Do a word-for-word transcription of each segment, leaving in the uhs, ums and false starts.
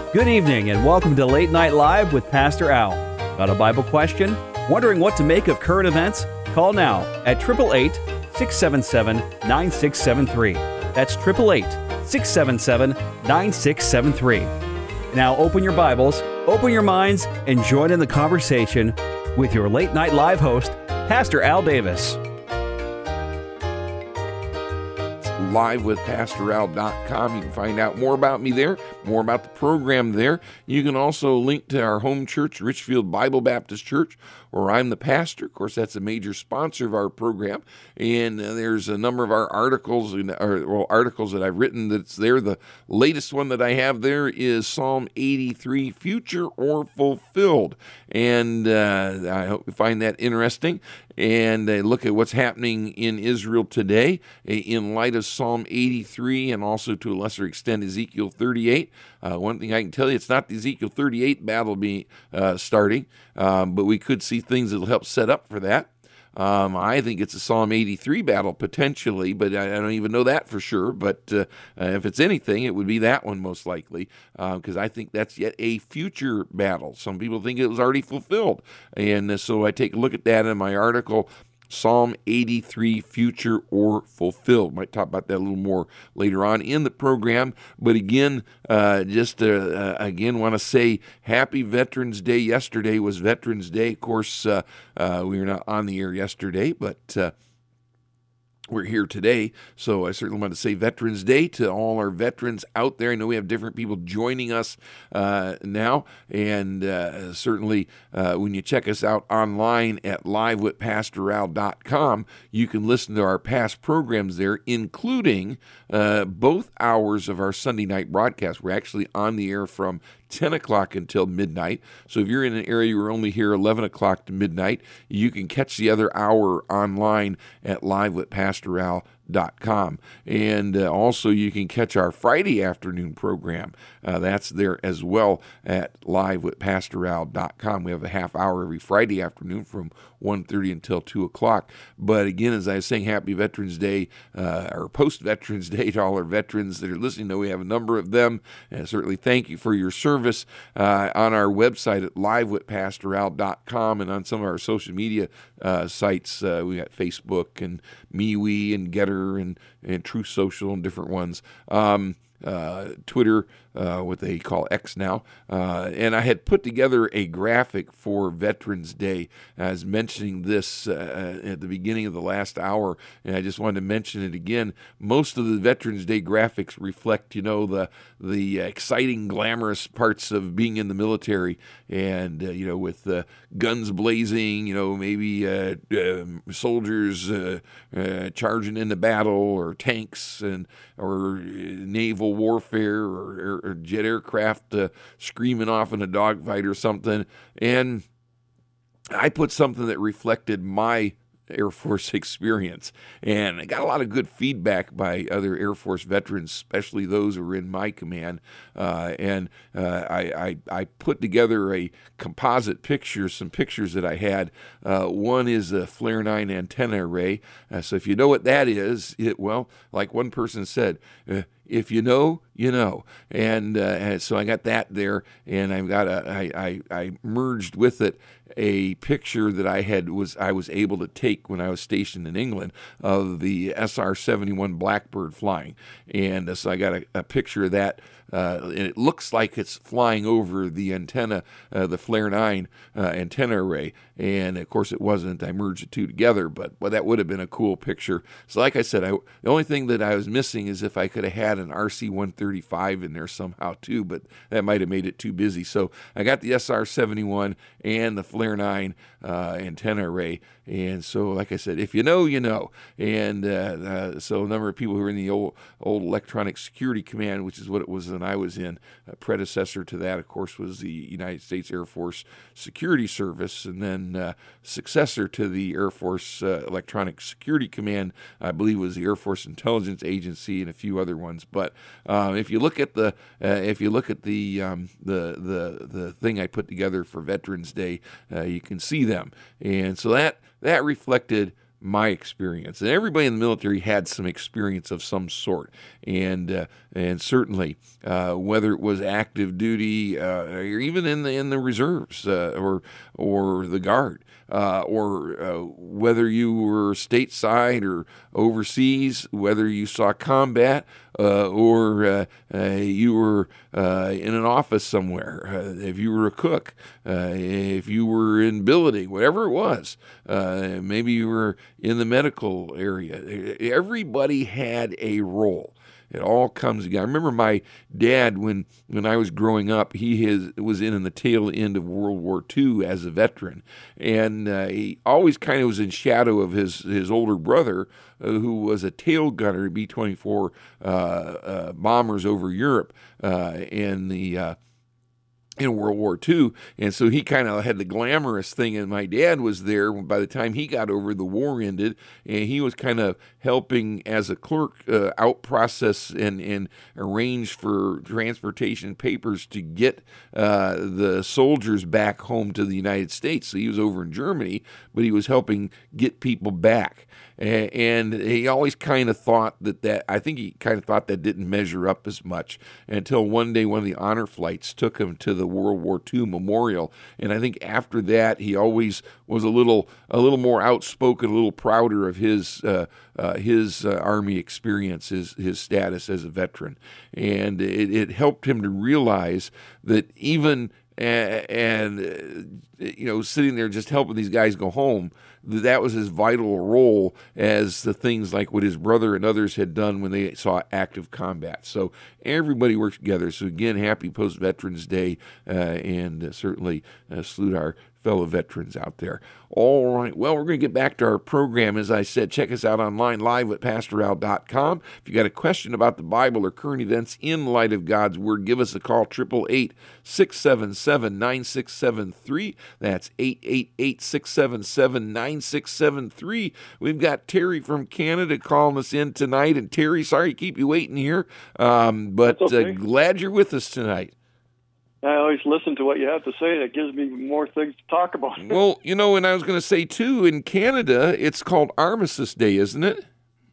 Good evening and welcome to Late Night Live with Pastor Al. Got a Bible question? Wondering what to make of current events? Call now at eight eight eight, six seven seven, nine six seven three. That's eight eight eight, six seven seven, nine six seven three. Now open your Bibles, open your minds, and join in the conversation with your Late Night Live host, Pastor Al Davis. live with pastor al dot com. You can find out more about me there, more about the program there. You can also link to our home church, Richfield Bible Baptist Church, where I'm the pastor. Of course, that's a major sponsor of our program. And uh, there's a number of our articles, or, well, articles that I've written that's there. The latest one that I have there is Psalm eighty-three, Future or Fulfilled. And uh, I hope you find that interesting. And uh, look at what's happening in Israel today uh, in light of Psalm eighty-three and also to a lesser extent Ezekiel thirty-eight. Uh, one thing I can tell you, it's not the Ezekiel thirty-eight battle be, uh, starting, um, but we could see things that will help set up for that. Um, I think it's a Psalm eighty-three battle potentially, but I, I don't even know that for sure. But uh, uh, if it's anything, it would be that one most likely, because uh, I think that's yet a future battle. Some people think it was already fulfilled. And uh, so I take a look at that in my article, Psalm eighty-three, Future or Fulfilled. Might talk about that a little more later on in the program. But again, uh, just uh, uh, again want to say Happy Veterans Day. Yesterday was Veterans Day. Of course, uh, uh, we were not on the air yesterday, but uh, we're here today, so I certainly want to say Veterans Day to all our veterans out there. I know we have different people joining us uh, now, and uh, certainly uh, when you check us out online at live with pastor al dot com, you can listen to our past programs there, including uh, both hours of our Sunday night broadcast. We're actually on the air from ten o'clock until midnight. So if you're in an area you're only here eleven o'clock to midnight, you can catch the other hour online at live with pastor al dot com. And uh, also you can catch our Friday afternoon program. Uh, that's there as well at live with pastor al dot com. We have a half hour every Friday afternoon from one thirty until two o'clock. But again, as I was saying, Happy Veterans Day, uh, or post-Veterans Day to all our veterans that are listening. I know we have a number of them. And certainly thank you for your service uh, on our website at live with pastor al dot com and on some of our social media uh, sites. Uh, we got Facebook and MeWe and Getter and, and True Social and different ones. Um, uh, Twitter, uh, what they call X now. Uh, and I had put together a graphic for Veterans Day. I was mentioning this uh, at the beginning of the last hour, and I just wanted to mention it again. Most of the Veterans Day graphics reflect, you know, the the exciting, glamorous parts of being in the military, and uh, you know, with uh, guns blazing, you know, maybe uh, uh, soldiers uh, uh, charging into battle, or tanks, and or naval warfare, or, or jet aircraft uh, screaming off in a dogfight or something. And I put something that reflected my Air Force experience, and I got a lot of good feedback by other Air Force veterans, especially those who were in my command. Uh, and uh, I, I, I put together a composite picture, some pictures that I had. Uh, one is a Flare nine antenna array. Uh, so if you know what that is, it well, like one person said, uh, if you know, you know. And uh, so I got that there, and I've got a, I, I, I merged with it a picture that I had was I was able to take when I was stationed in England of the S R seventy-one Blackbird flying. And uh, so I got a, a picture of that. Uh, and it looks like it's flying over the antenna, uh, the Flare nine uh, antenna array. And, of course, it wasn't. I merged the two together, but well, that would have been a cool picture. So, like I said, I, the only thing that I was missing is if I could have had an R C one thirty-five in there somehow, too, but that might have made it too busy. So I got the S R seventy-one and the Flare nine uh, antenna array. And so, like I said, if you know, you know. And uh, uh, so a number of people who were in the old, old Electronic Security Command, which is what it was when I was in, a predecessor to that, of course, was the United States Air Force Security Service, and then uh, successor to the Air Force uh, Electronic Security Command, I believe, was the Air Force Intelligence Agency and a few other ones. But um, if you look at the uh, if you look at the um, the the the thing I put together for Veterans Day, uh, you can see them, and so that that reflected my experience. And everybody in the military had some experience of some sort. And uh, and certainly, uh, whether it was active duty uh, or even in the in the reserves uh, or or the Guard, uh, or uh, whether you were stateside or overseas, whether you saw combat uh, or uh, uh, you were uh, in an office somewhere, uh, if you were a cook, uh, if you were in billeting, whatever it was, uh, maybe you were in the medical area. Everybody had a role. It all comes together. I remember my dad, when, when I was growing up, he has, was in, in the tail end of World War Two as a veteran. And uh, he always kind of was in shadow of his, his older brother, uh, who was a tail gunner, B twenty-four uh, uh, bombers over Europe uh, in the uh, in World War Two. And so he kind of had the glamorous thing, and my dad was there by the time he got over, the war ended, and he was kind of helping as a clerk uh, out process and, and arrange for transportation papers to get uh, the soldiers back home to the United States. So he was over in Germany, but he was helping get people back. And he always kind of thought that that, I think he kind of thought that didn't measure up as much until one day one of the honor flights took him to the World War Two memorial. And I think after that, he always was a little a little more outspoken, a little prouder of his uh, uh, his uh, Army experience, his, his status as a veteran. And it, it helped him to realize that even and, uh, you know, sitting there just helping these guys go home, that was his vital role as the things like what his brother and others had done when they saw active combat. So everybody works together. So again, happy Post-Veterans Day, uh, and uh, certainly uh, salute our fellow veterans out there. All right. Well, we're going to get back to our program. As I said, check us out online, live at pastor al dot com. If you got a question about the Bible or current events in light of God's Word, give us a call, eight eight eight, six seven seven, nine six seven three. That's eight eight eight, six seven seven, nine six seven three. We've got Terry from Canada calling us in tonight. And Terry, sorry to keep you waiting here, um, but okay. uh, glad you're with us tonight. I always listen to what you have to say. That gives me more things to talk about. Well, you know, and I was going to say, too, in Canada, it's called Armistice Day, isn't it?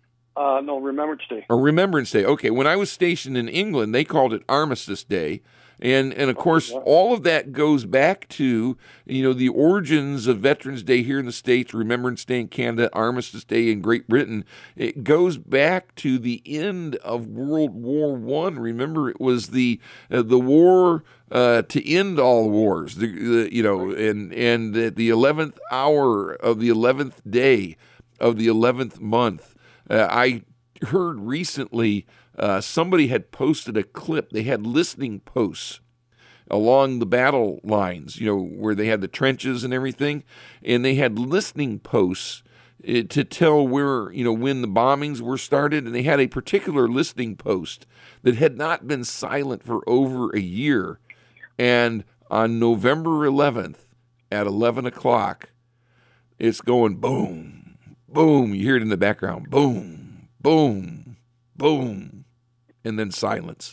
Uh, no, Remembrance Day. Or Remembrance Day. Okay, when I was stationed in England, they called it Armistice Day. And, and of course, yeah. all of that goes back to, you know, the origins of Veterans Day here in the States, Remembrance Day in Canada, Armistice Day in Great Britain. It goes back to the end of World War One. Remember, it was the uh, the war uh, to end all wars, the, the, you know, and, and at the eleventh hour of the eleventh day of the eleventh month. Uh, I heard recently Uh, somebody had posted a clip. They had listening posts along the battle lines, you know, where they had the trenches and everything, and they had listening posts uh, to tell where, you know, when the bombings were started, and they had a particular listening post that had not been silent for over a year, and on November eleventh at eleven o'clock, it's going boom, boom. You hear it in the background, boom, boom, boom. And then silence.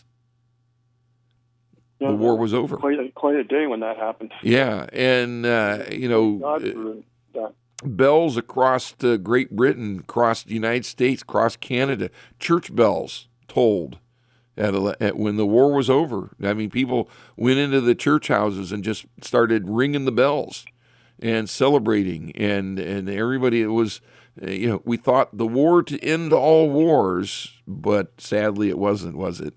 Yeah, the war was over. Quite a, quite a day when that happened. Yeah, and, uh, you know, God for that. bells across uh, Great Britain, across the United States, across Canada, church bells tolled at, at when the war was over. I mean, people went into the church houses and just started ringing the bells and celebrating, and, and everybody, it was... You know, we thought the war to end all wars, but sadly it wasn't, was it?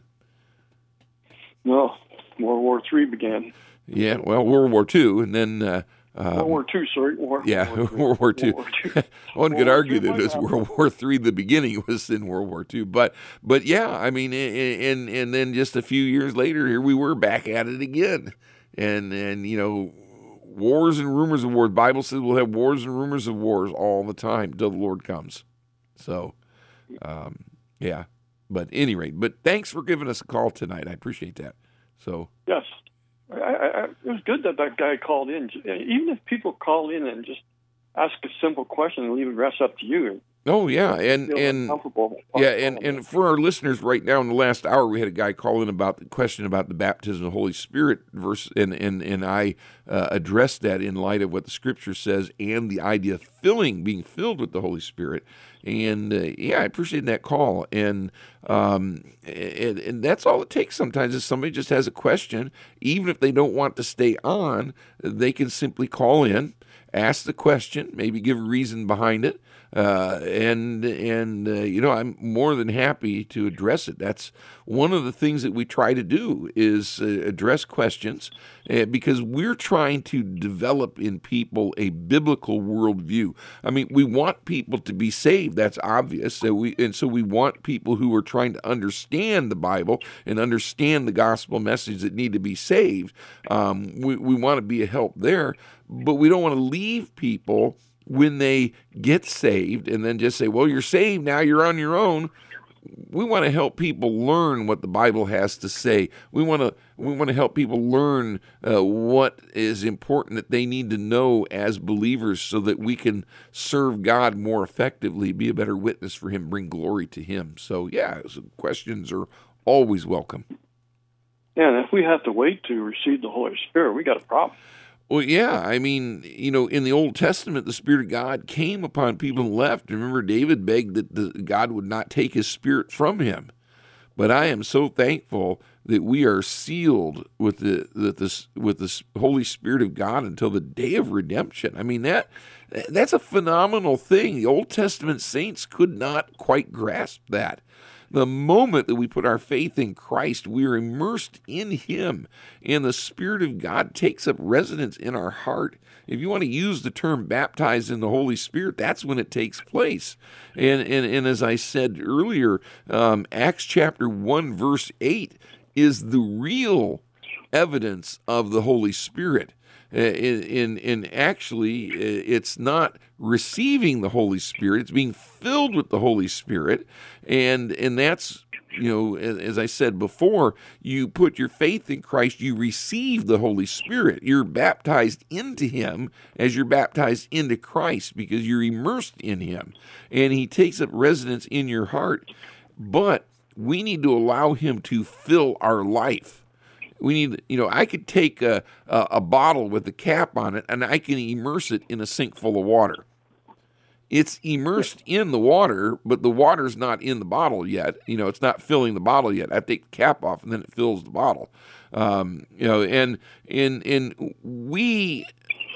No, World War Three began. Yeah, well, World War Two, and then... Uh, um, World War Two, sorry. War, yeah, World War Two. World War Two. One could argue that it's World War Three, the beginning was in World War Two. But, but yeah, I mean, and, and then just a few years later, here we were back at it again. And, and you know... Wars and rumors of wars. The Bible says we'll have wars and rumors of wars all the time till the Lord comes. So, um, yeah. But at any rate, but thanks for giving us a call tonight. I appreciate that. So yes, I, I, it was good that that guy called in. Even if people call in and just ask a simple question and leave the rest up to you, Oh yeah, and feel and uncomfortable. yeah, and and for our listeners right now, in the last hour, we had a guy call in about the question about the baptism of the Holy Spirit verse, and and and I uh, addressed that in light of what the Scripture says and the idea of filling, being filled with the Holy Spirit. And uh, yeah, I appreciate that call, and um, and and that's all it takes. Sometimes is somebody just has a question, even if they don't want to stay on, they can simply call in, ask the question, maybe give a reason behind it. Uh, and and uh, you know, I'm more than happy to address it. That's one of the things that we try to do is uh, address questions uh, because we're trying to develop in people a biblical worldview. I mean, we want people to be saved. That's obvious. So we and so we want people who are trying to understand the Bible and understand the gospel message that need to be saved. Um, we we want to be a help there, but we don't want to leave people when they get saved and then just say, well, you're saved now, you're on your own. We want to help people learn what the Bible has to say. We want to we want to help people learn uh, what is important that they need to know as believers so that we can serve God more effectively, be a better witness for Him, bring glory to Him. So, yeah, so questions are always welcome. Yeah, and if we have to wait to receive the Holy Spirit, we got a problem. Well, yeah, I mean, you know, in the Old Testament, the Spirit of God came upon people and left. Remember, David begged that the, God would not take His Spirit from him. But I am so thankful that we are sealed with the, with the with the Holy Spirit of God until the day of redemption. I mean, that that's a phenomenal thing. The Old Testament saints could not quite grasp that. The moment that we put our faith in Christ, we are immersed in Him, and the Spirit of God takes up residence in our heart. If you want to use the term baptized in the Holy Spirit, that's when it takes place. And and, and as I said earlier, um, Acts chapter one, verse eight is the real evidence of the Holy Spirit. Uh, in, in in actually, uh, it's not receiving the Holy Spirit; it's being filled with the Holy Spirit, and and that's, you know, as, as I said before, you put your faith in Christ, you receive the Holy Spirit. You're baptized into Him as you're baptized into Christ because you're immersed in Him, and He takes up residence in your heart. But we need to allow Him to fill our life. We need, you know, I could take a, a, a bottle with a cap on it and I can immerse it in a sink full of water. It's immersed in the water, but the water's not in the bottle yet. You know, it's not filling the bottle yet. I take the cap off and then it fills the bottle. Um, you know, and, and, and we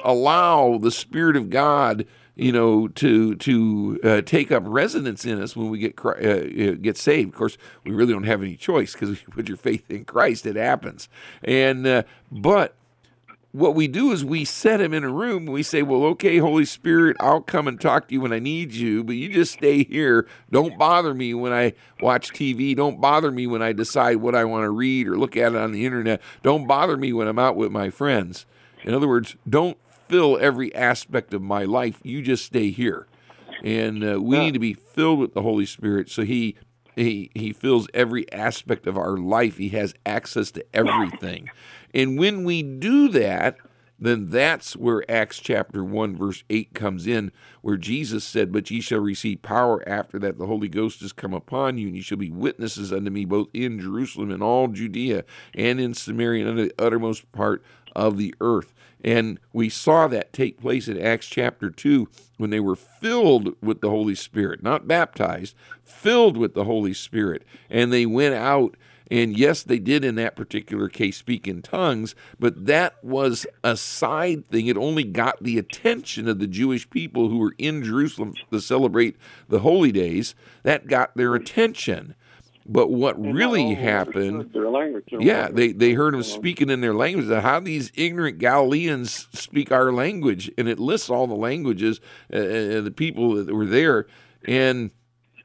allow the Spirit of God, you know, to to uh, take up residence in us when we get uh, get saved. Of course, we really don't have any choice because if you put your faith in Christ, it happens. And uh, but what we do is we set Him in a room. And we say, well, okay, Holy Spirit, I'll come and talk to you when I need you, but you just stay here. Don't bother me when I watch T V. Don't bother me when I decide what I want to read or look at it on the internet. Don't bother me when I'm out with my friends. In other words, don't fill every aspect of my life. You just stay here. And uh, we need to be filled with the Holy Spirit so he, he he fills every aspect of our life. He has access to everything. And when we do that, then that's where Acts chapter one, verse eight comes in, where Jesus said, but ye shall receive power after that the Holy Ghost is come upon you, and ye shall be witnesses unto me both in Jerusalem and all Judea and in Samaria and unto the uttermost part of the earth. And we saw that take place in Acts chapter two when they were filled with the Holy Spirit, not baptized, filled with the Holy Spirit. And they went out, and yes, they did in that particular case speak in tongues, but that was a side thing. It only got the attention of the Jewish people who were in Jerusalem to celebrate the holy days. That got their attention. But what really happened, their language, yeah, they, they heard Him speaking in their language. How these ignorant Galileans speak our language, and it lists all the languages, uh, the people that were there. And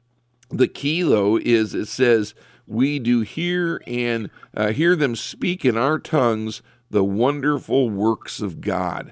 the key, though, is it says, we do hear and uh, hear them speak in our tongues the wonderful works of God.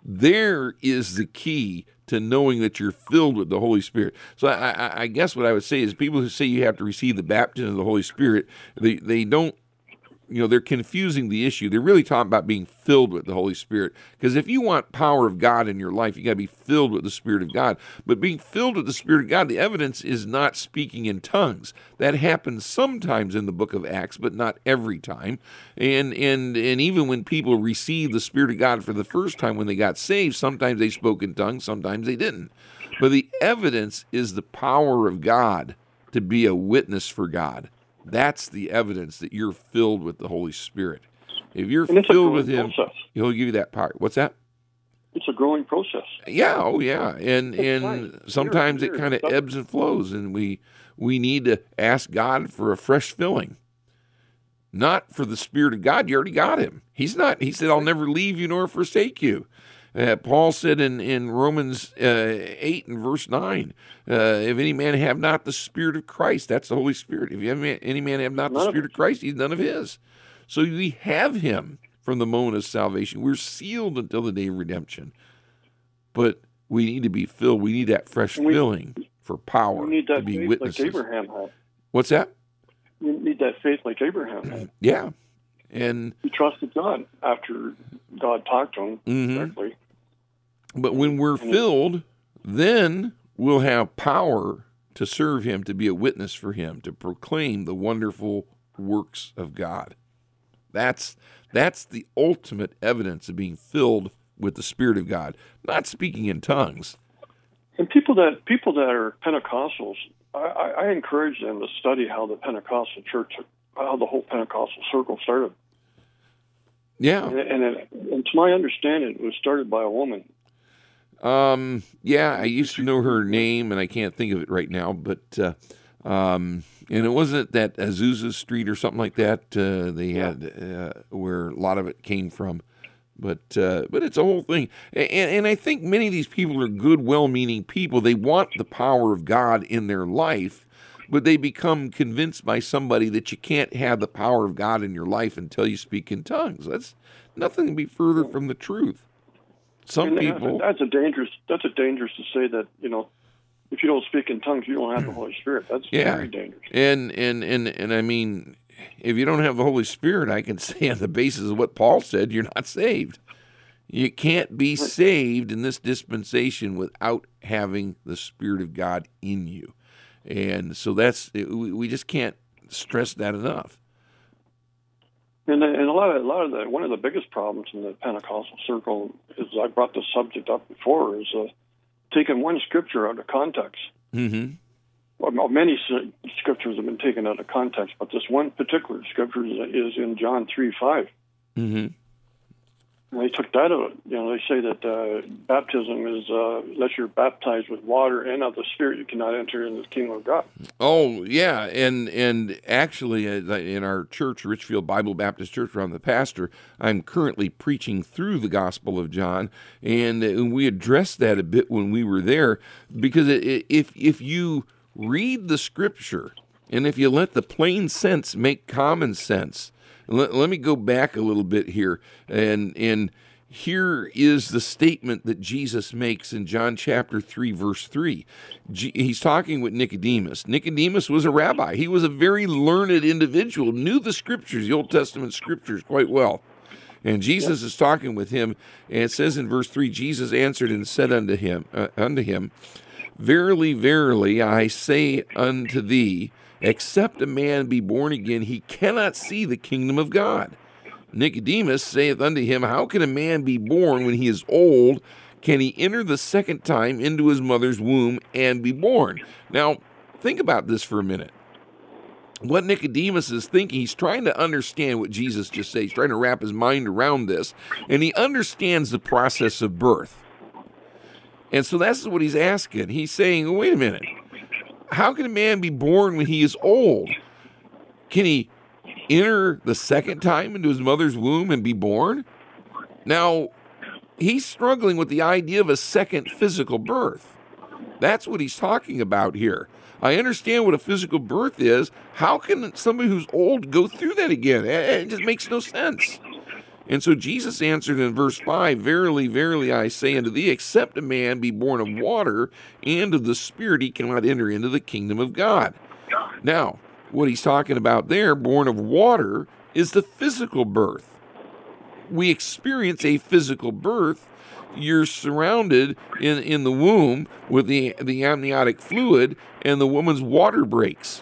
There is the key to knowing that you're filled with the Holy Spirit. So I, I, I guess what I would say is people who say you have to receive the baptism of the Holy Spirit, they, they don't you know, they're confusing the issue. They're really talking about being filled with the Holy Spirit. Because if you want power of God in your life, you got to be filled with the Spirit of God. But being filled with the Spirit of God, the evidence is not speaking in tongues. That happens sometimes in the book of Acts, but not every time. And and and even when people receive the Spirit of God for the first time when they got saved, sometimes they spoke in tongues, sometimes they didn't. But the evidence is the power of God to be a witness for God. That's the evidence that you're filled with the Holy Spirit. If you're filled with Him, process. He'll give you that power. What's that? It's a growing process. Yeah, oh yeah, and and sometimes it kind of ebbs and flows, and we we need to ask God for a fresh filling. Not for the Spirit of God. You already got Him. He's not. He said, "I'll never leave you nor forsake you." Uh, Paul said in, in Romans uh, eight and verse nine, uh, if any man have not the Spirit of Christ, that's the Holy Spirit. If you have, any man have not the Spirit of Christ, he's none of his. So we have Him from the moment of salvation. We're sealed until the day of redemption. But we need to be filled. We need that fresh we, filling for power we need that to be faith witnesses. Like Abraham had. What's that? We need that faith like Abraham had. Yeah. And he trusted God after God talked to him mm-hmm. directly. But when we're filled, then we'll have power to serve Him, to be a witness for Him, to proclaim the wonderful works of God. That's that's the ultimate evidence of being filled with the Spirit of God, not speaking in tongues. And people that people that are Pentecostals, I, I, I encourage them to study how the Pentecostal church, how the whole Pentecostal circle started. Yeah, and, and, it, and to my understanding, it was started by a woman. Um, yeah, I used to know her name, and I can't think of it right now, but, uh, um, and it wasn't that Azusa Street or something like that, uh, they yeah. had, uh, where a lot of it came from, but, uh, but it's a whole thing. And, and I think many of these people are good, well-meaning people. They want the power of God in their life, but they become convinced by somebody that you can't have the power of God in your life until you speak in tongues. That's nothing to be further from the truth. Some and people. That's a dangerous. That's a dangerous to say that, you know, if you don't speak in tongues, you don't have the Holy Spirit. That's yeah. very dangerous. And and and and I mean, if you don't have the Holy Spirit, I can say on the basis of what Paul said, you're not saved. You can't be saved in this dispensation without having the Spirit of God in you, and so that's we, we just can't stress that enough. And, and a lot of a lot of the one of the biggest problems in the Pentecostal circle is, I brought this subject up before, is uh, taking one scripture out of context. Mm-hmm. Well, many scriptures have been taken out of context, but this one particular scripture is in John three five. Mm-hmm. And they took that out. You know, they say that uh, baptism is uh, unless you're baptized with water and of the Spirit, you cannot enter into the kingdom of God. Oh yeah, and and actually, uh, in our church, Richfield Bible Baptist Church, where I'm the pastor, I'm currently preaching through the Gospel of John, and, and we addressed that a bit when we were there, because it, if if you read the Scripture, and if you let the plain sense make common sense. Let, let me go back a little bit here, and and here is the statement that Jesus makes in John chapter three, verse three. G- he's talking with Nicodemus. Nicodemus was a rabbi. He was a very learned individual, knew the Scriptures, the Old Testament Scriptures, quite well. And Jesus is talking with him, and it says in verse three, Jesus answered and said unto him, uh, unto him, Verily, verily, I say unto thee, except a man be born again, he cannot see the kingdom of God. Nicodemus saith unto him, How can a man be born when he is old? Can he enter the second time into his mother's womb and be born? Now, think about this for a minute. What Nicodemus is thinking, he's trying to understand what Jesus just said. He's trying to wrap his mind around this, and he understands the process of birth. And so that's what he's asking. He's saying, wait a minute. How can a man be born when he is old? Can he enter the second time into his mother's womb and be born? Now, he's struggling with the idea of a second physical birth. That's what he's talking about here. I understand what a physical birth is. How can somebody who's old go through that again? It just makes no sense. And so Jesus answered in verse five, Verily, verily, I say unto thee, except a man be born of water and of the Spirit, he cannot enter into the kingdom of God. Now, what he's talking about there, born of water, is the physical birth. We experience a physical birth. You're surrounded in, in the womb with the, the amniotic fluid, and the woman's water breaks.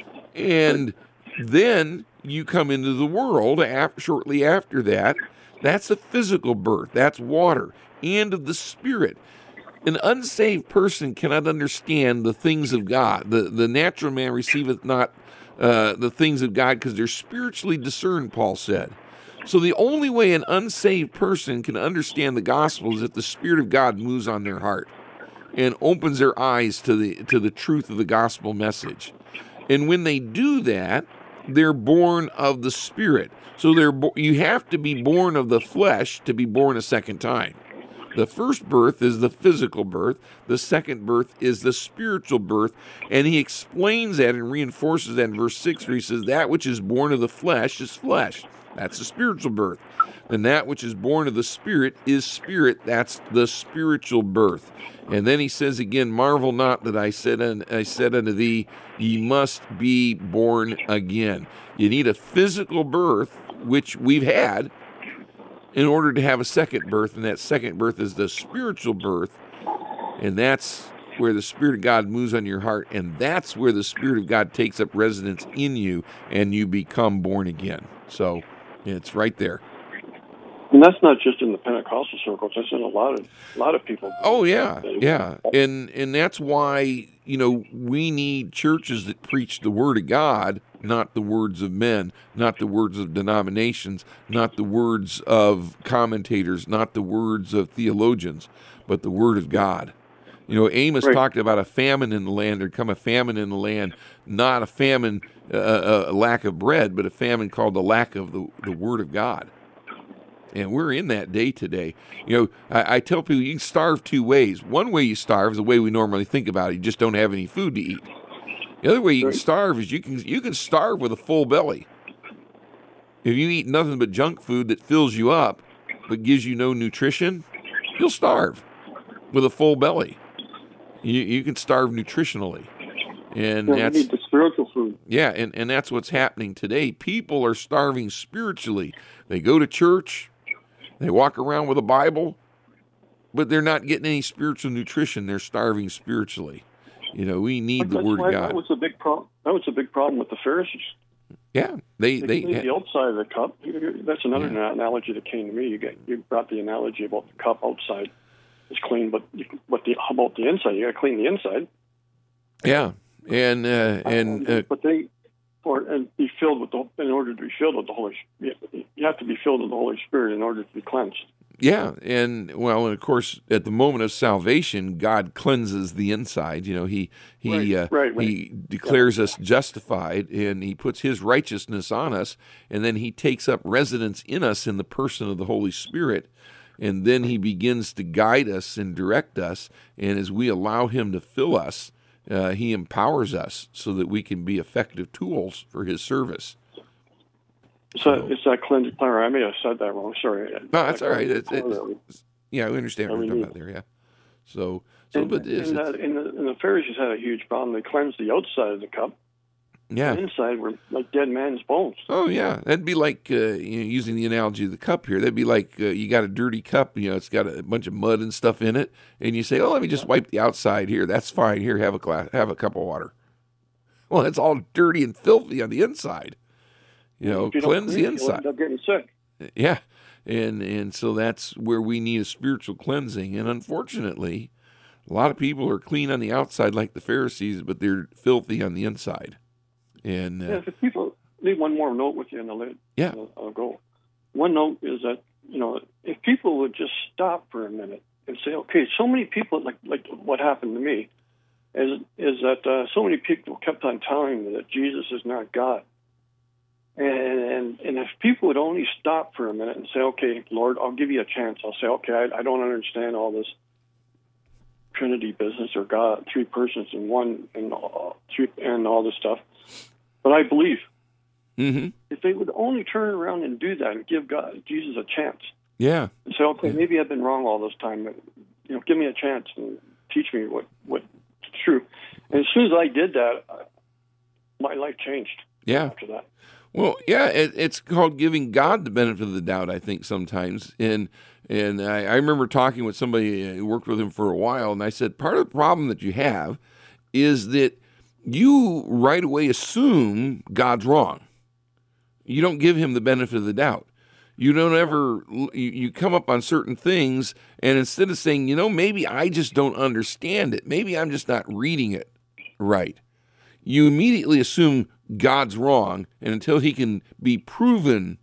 And then you come into the world after, shortly after that. That's a physical birth. That's water and of the Spirit. An unsaved person cannot understand the things of God. The, the natural man receiveth not uh, the things of God because they're spiritually discerned, Paul said. So the only way an unsaved person can understand the gospel is if the Spirit of God moves on their heart and opens their eyes to the to the truth of the gospel message. And when they do that, they're born of the Spirit. So they're you have to be born of the flesh to be born a second time. The first birth is the physical birth. The second birth is the spiritual birth. And he explains that and reinforces that in verse six, where he says, that which is born of the flesh is flesh. That's the spiritual birth. And that which is born of the Spirit is spirit. That's the spiritual birth. And then he says again, marvel not that I said, un- I said unto thee, ye must be born again. You need a physical birth, which we've had, in order to have a second birth. And that second birth is the spiritual birth. And that's where the Spirit of God moves on your heart. And that's where the Spirit of God takes up residence in you and you become born again. So it's right there. And that's not just in the Pentecostal circles. That's in a lot of a lot of people. Oh yeah, yeah, and and that's why, you know, we need churches that preach the Word of God, not the words of men, not the words of denominations, not the words of commentators, not the words of theologians, but the Word of God. You know, Amos right. talked about a famine in the land. There'd come a famine in the land, not a famine, uh, a lack of bread, but a famine called the lack of the, the Word of God. And we're in that day today. You know, I, I tell people you can starve two ways. One way you starve is the way we normally think about it. You just don't have any food to eat. The other way you can starve is you can you can starve with a full belly. If you eat nothing but junk food that fills you up but gives you no nutrition, you'll starve with a full belly. You you can starve nutritionally. And yeah, that's we need the spiritual food. Yeah, and, and that's what's happening today. People are starving spiritually. They go to church. They walk around with a Bible, but they're not getting any spiritual nutrition. They're starving spiritually. You know, we need but the Word of God. That was a big problem. That was a big problem with the Pharisees. Yeah, they they, they, they the outside of the cup. That's another yeah. analogy that came to me. You get you brought the analogy about the cup outside is clean, but you, but the, how about the inside? You got to clean the inside. Yeah, and uh, and uh, but they. Or and be filled with the in order to be filled with the Holy Spirit. You have to be filled with the Holy Spirit in order to be cleansed. Yeah, and well, and of course, at the moment of salvation, God cleanses the inside. You know, he he right, uh, right, right. he declares yeah. us justified, and he puts his righteousness on us, and then he takes up residence in us in the person of the Holy Spirit, and then he begins to guide us and direct us, and as we allow him to fill us, Uh, he empowers us so that we can be effective tools for his service. So, so it's that cleansing power. I may have said that wrong. Sorry. No, that's all right. It's, it's, it's, yeah, we understand what you're talking about there. Yeah. So, so, and, but it's, and, it's, uh, and, the, and the Pharisees had a huge problem. They cleansed the outside of the cup. Yeah. The inside were like dead man's bones. Oh yeah, that'd be like uh, you know, using the analogy of the cup here. That'd be like uh, you got a dirty cup. You know, it's got a bunch of mud and stuff in it, and you say, "Oh, let me just wipe the outside here. That's fine. Here, have a glass, have a cup of water." Well, it's all dirty and filthy on the inside. You know, you cleanse the you'll inside. end up getting sick. Yeah, and and so that's where we need a spiritual cleansing. And unfortunately, a lot of people are clean on the outside like the Pharisees, but they're filthy on the inside. And uh, yeah, if people leave one more note with you, and I'll let yeah. I'll, I'll go. One note is that you know if people would just stop for a minute and say, okay, so many people like like what happened to me is is that uh, so many people kept on telling me that Jesus is not God, and, and and if people would only stop for a minute and say, okay, Lord, I'll give you a chance. I'll say, okay, I, I don't understand all this Trinity business or God, three persons in one, and uh, three and all this stuff. But I believe mm-hmm. if they would only turn around and do that and give God, Jesus, a chance. Yeah. And say, okay, yeah. maybe I've been wrong all this time, but you know, give me a chance and teach me what what's true. And as soon as I did that, my life changed. Yeah. After that. Well, yeah, it, it's called giving God the benefit of the doubt, I think, sometimes. And and I, I remember talking with somebody who worked with him for a while, and I said, part of the problem that you have is that you right away assume God's wrong. You don't give him the benefit of the doubt. You don't ever, you, you come up on certain things, and instead of saying, you know, maybe I just don't understand it, maybe I'm just not reading it right, you immediately assume God's wrong, and until he can be proven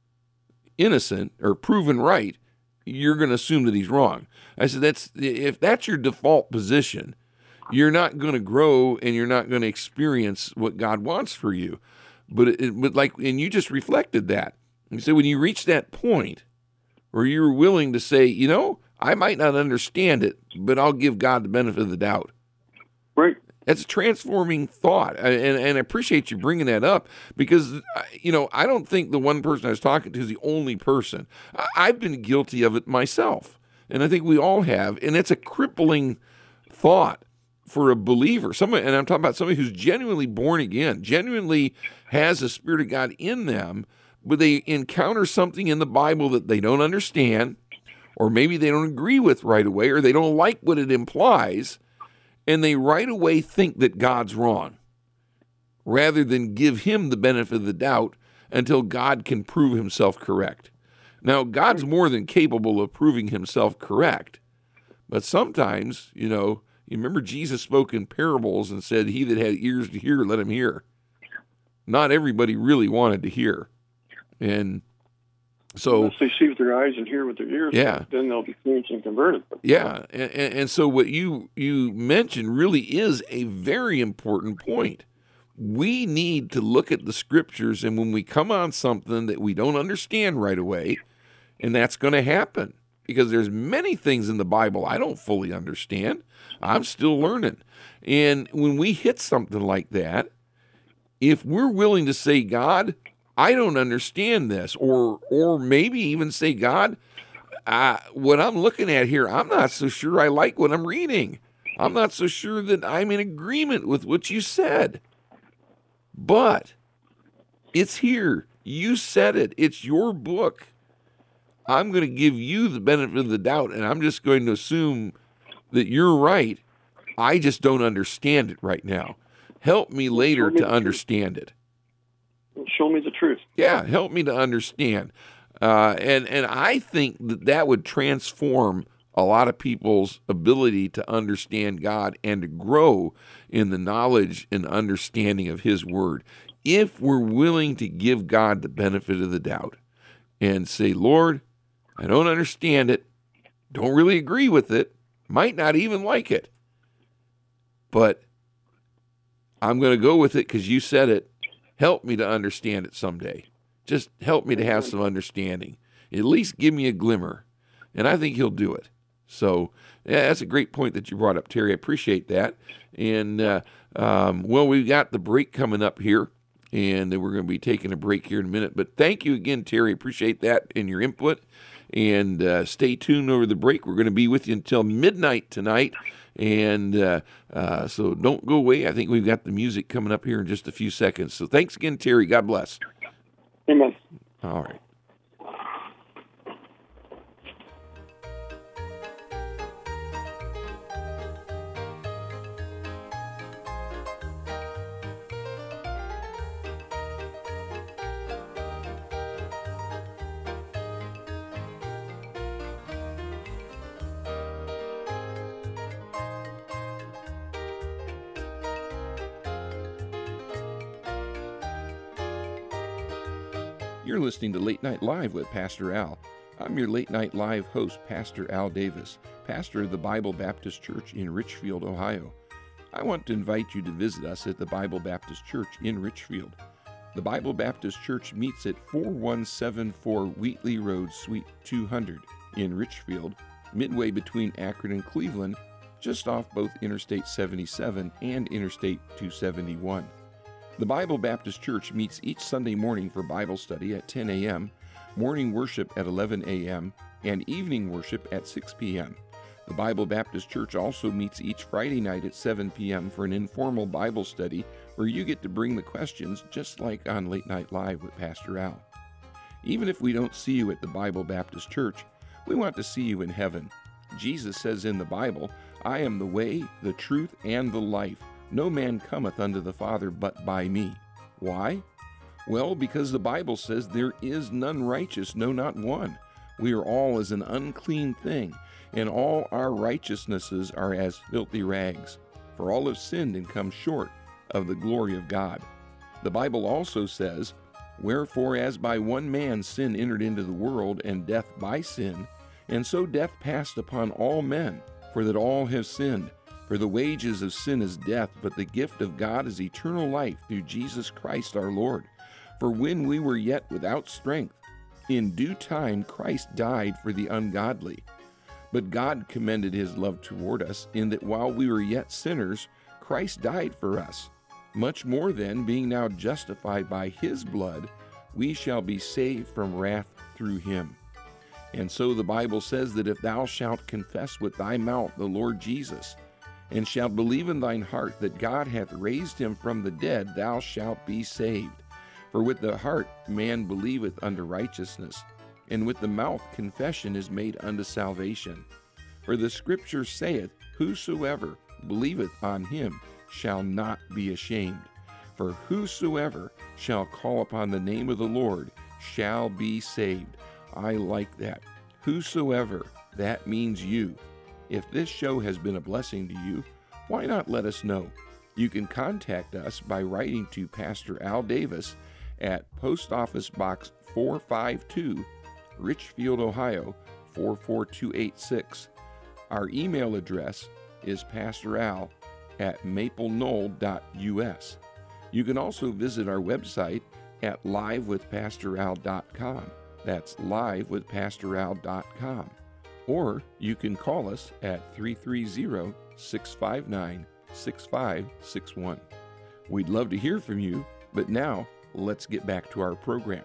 innocent or proven right, you're going to assume that he's wrong. I said, that's if that's your default position, you're not going to grow and you're not going to experience what God wants for you. But it, but like, and you just reflected that. You said when you reach that point where you're willing to say, you know, I might not understand it, but I'll give God the benefit of the doubt. Right. That's a transforming thought, and, and I appreciate you bringing that up because, you know, I don't think the one person I was talking to is the only person. I've been guilty of it myself, and I think we all have, and it's a crippling thought for a believer. Somebody, and I'm talking about somebody who's genuinely born again, genuinely has the Spirit of God in them, but they encounter something in the Bible that they don't understand, or maybe they don't agree with right away, or they don't like what it implies, and they right away think that God's wrong, rather than give him the benefit of the doubt until God can prove himself correct. Now, God's more than capable of proving himself correct, but sometimes, you know, you remember Jesus spoke in parables and said, he that had ears to hear, let him hear. Not everybody really wanted to hear. And so, unless they see with their eyes and hear with their ears, yeah, then they'll be changed and converted. Yeah, and, and, and so what you you mentioned really is a very important point. We need to look at the scriptures, and when we come on something that we don't understand right away, and that's going to happen, because there's many things in the Bible I don't fully understand. I'm still learning. And when we hit something like that, if we're willing to say, God, I don't understand this, or or maybe even say, God, uh, what I'm looking at here, I'm not so sure I like what I'm reading. I'm not so sure that I'm in agreement with what you said. But it's here. You said it. It's your book. I'm going to give you the benefit of the doubt, and I'm just going to assume that you're right. I just don't understand it right now. Help me later to understand it. Show me the truth. Yeah, help me to understand. Uh, and, and I think that that would transform a lot of people's ability to understand God and to grow in the knowledge and understanding of his word. If we're willing to give God the benefit of the doubt and say, Lord, I don't understand it, don't really agree with it, might not even like it, but I'm going to go with it because you said it. Help me to understand it someday. Just help me to have some understanding. At least give me a glimmer. And I think he'll do it. So, yeah, that's a great point that you brought up, Terry. I appreciate that. And, uh, um, well, we've got the break coming up here, and we're going to be taking a break here in a minute. But thank you again, Terry. Appreciate that and your input. And uh, stay tuned over the break. We're going to be with you until midnight tonight. And uh, uh, so don't go away. I think we've got the music coming up here in just a few seconds. So thanks again, Terry. God bless. Amen. All right. You're listening to Late Night Live with Pastor Al. I'm your Late Night Live host, Pastor Al Davis, pastor of the Bible Baptist Church in Richfield, Ohio. I want to invite you to visit us at the Bible Baptist Church in Richfield. The Bible Baptist Church meets at four one seven four Wheatley Road, Suite two hundred in Richfield, midway between Akron and Cleveland, just off both Interstate seventy-seven and Interstate two seventy-one. The Bible Baptist Church meets each Sunday morning for Bible study at ten a.m., morning worship at eleven a.m., and evening worship at six p.m. The Bible Baptist Church also meets each Friday night at seven p.m. for an informal Bible study where you get to bring the questions just like on Late Night Live with Pastor Al. Even if we don't see you at the Bible Baptist Church, we want to see you in heaven. Jesus says in the Bible, "I am the way, the truth, and the life. No man cometh unto the Father but by me." Why? Well, because the Bible says there is none righteous, no, not one. We are all as an unclean thing, and all our righteousnesses are as filthy rags. For all have sinned and come short of the glory of God. The Bible also says, "Wherefore as by one man sin entered into the world, and death by sin, and so death passed upon all men, for that all have sinned. For the wages of sin is death, but the gift of God is eternal life through Jesus Christ our Lord. For when we were yet without strength, in due time Christ died for the ungodly. But God commended his love toward us, in that while we were yet sinners, Christ died for us. Much more then, being now justified by his blood, we shall be saved from wrath through him. And so the Bible says that if thou shalt confess with thy mouth the Lord Jesus, and shalt believe in thine heart that God hath raised him from the dead, thou shalt be saved. For with the heart man believeth unto righteousness, and with the mouth confession is made unto salvation. For the Scripture saith, Whosoever believeth on him shall not be ashamed. For whosoever shall call upon the name of the Lord shall be saved. I like that. Whosoever, that means you. If this show has been a blessing to you, why not let us know? You can contact us by writing to Pastor Al Davis at Post Office Box four five two, Richfield, Ohio four four two eight six. Our email address is pastoral at maple knoll dot u s. You can also visit our website at live with pastor al dot com. That's live with pastor al dot com. Or you can call us at three three zero, six five nine, six five six one. We'd love to hear from you, but now let's get back to our program.